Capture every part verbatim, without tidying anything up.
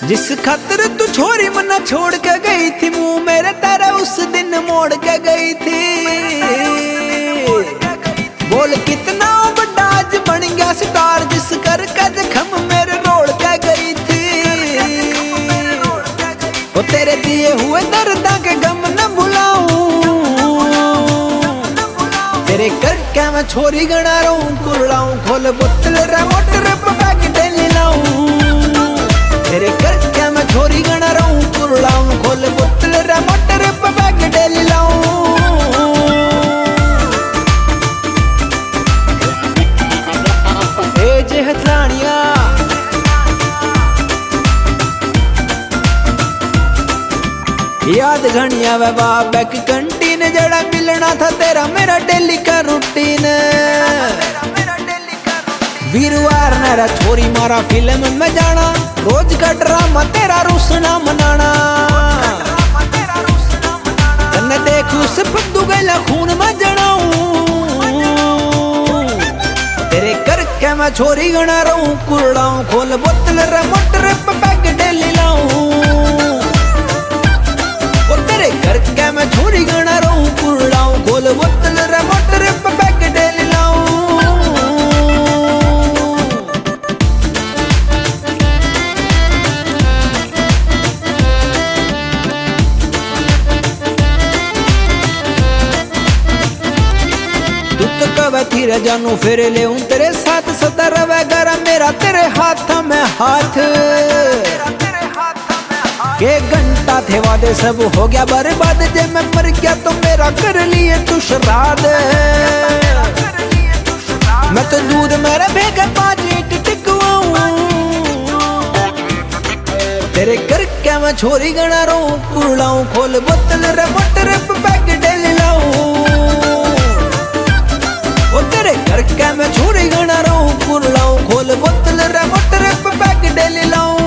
जिस खातिर तू छोरी मना छोड़ के गई थी, मुंह मेरे तेरा उस दिन मोड़ के गई थी। बोल कितना बड़ा आज बन गया स्टार, जिस कर के जख्म मेरे रोड़ के गई थी। वो तेरे दिए हुए दर्दा के गम न भुलाऊं, तेरे करके मैं छोरी गणा रहूं कुरलाऊं। खोल बोतल रे मोटर पैक डेली लाऊं, तेरे करके मैं छोरी गणा रहूं कुरलाऊं। खोल बोतल रे मोटर पैक डेली लाऊं। ए जे हथलानिया याद घनिया वे बाबा की कंटीन, जड़ा मिलना था तेरा मेरा डेली का रूटीन। वीरवार नरा छोरी मारा फिल्म में जाना, रोज का ड्रामा तेरा रुसना मनाना। तन्ने देख उस फद्दू गला खून में जनाऊं, तेरे करके मैं छोरी गणा रहूं कुरलाऊं। खोल बोतल रे मोटर पैक डेली लाऊं, तेरे करके मैं छोरी गणा रहूं कुरलाऊं। खोल बोतल रे मोटर पैक डेली लाऊं। तू तो कब थी रे जानू फिर ले तेरे साथ सदा रवे गरा मेरा तेरे हाथ में हाथ। के घंटा थे वादे सब हो गया बर्बाद, जे मैं मर गया तो मेरा कर लिए तू श्राद्ध। मैं तो दूध मेरा भेगा पाँच लीटर टिकवाऊं, तेरे करके मैं छोरी गणा रहूं कुरलाऊं। खोल बोतल रे मोटर पैक डेली लाऊं, ओ तेरे करके मैं छोरी गणा रहूं कुरलाऊं। खोल बोतल रे मोटर पैक डेली लाऊं।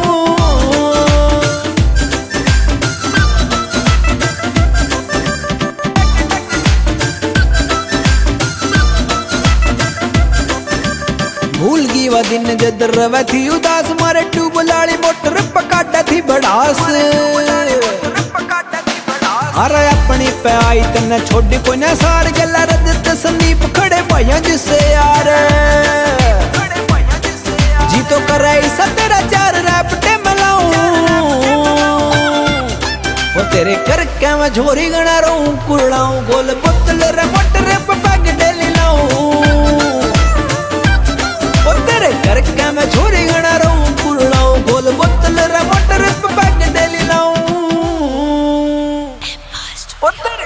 भूल गई वह दिन जद रवे थी उदास, मारे ट्यूब लाली मोटर पकाटा थी बड़ास। अरे अपनी पे आई तन्ने छोड़ी कोई ना सार, गला रजत संदीप खड़े भैया जिससे यार। जी तो करे ऐसा तेरा चार रैपटे मिलाऊं, वो तेरे करके मैं छोरी गणा रहूं कुरलाऊं। खोल बोतल रे मोटर पैक डेली लाऊं, करके मैं छोरी गणा रहूं कुरलाऊं। खोल बोतल रे मोटर पैक डेली लाऊं।